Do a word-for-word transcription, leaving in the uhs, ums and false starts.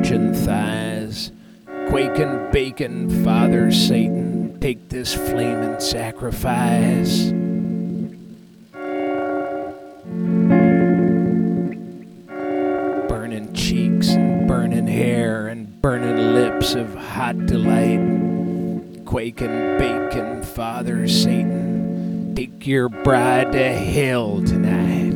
virgin thighs. Quaking bacon, Father Satan, take this flaming sacrifice. Burning cheeks and burning hair and burning lips of hot delight. Quaking bacon, Father Satan, take your bride to hell tonight.